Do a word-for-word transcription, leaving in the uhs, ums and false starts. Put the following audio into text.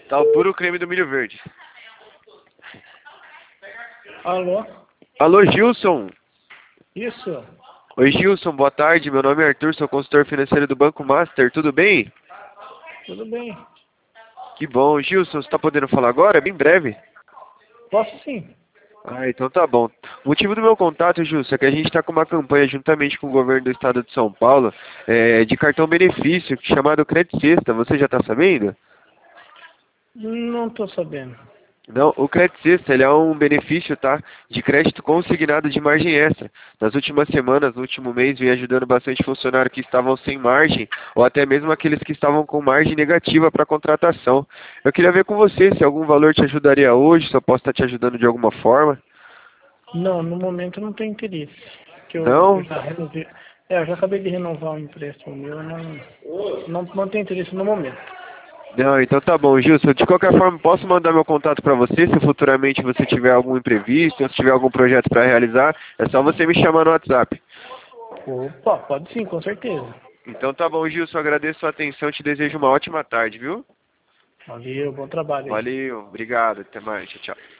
Tá o puro creme do milho verde. Alô? Alô, Gilson. Isso? Oi, Gilson, boa tarde. Meu nome é Arthur, sou consultor financeiro do Banco Master. Tudo bem? Tudo bem. Que bom. Gilson, você tá podendo falar agora? Bem breve. Posso sim. Ah, então tá bom. O motivo do meu contato, Gilson, é que a gente está com uma campanha juntamente com o governo do estado de São Paulo é, de cartão benefício chamado Crédito Sexta. Você já está sabendo? Não tô sabendo. Não, o Crédito Sexta, ele é um benefício, tá, de crédito consignado de margem extra. Nas últimas semanas, no último mês, vem ajudando bastante funcionários que estavam sem margem, ou até mesmo aqueles que estavam com margem negativa para contratação. Eu queria ver com você se algum valor te ajudaria hoje, se eu posso estar te ajudando de alguma forma. Não, no momento não tem interesse. Que eu, eu Não? já renovei. É, eu já acabei de renovar o empréstimo meu, não, não, não tem interesse no momento. Não, então tá bom, Gilson. De qualquer forma, posso mandar meu contato para você, se futuramente você tiver algum imprevisto, ou se tiver algum projeto para realizar, é só você me chamar no WhatsApp. Opa, pode sim, com certeza. Então tá bom, Gilson. Agradeço a sua atenção, te desejo uma ótima tarde, viu? Valeu, bom trabalho aí. Valeu, obrigado, até mais, tchau, tchau.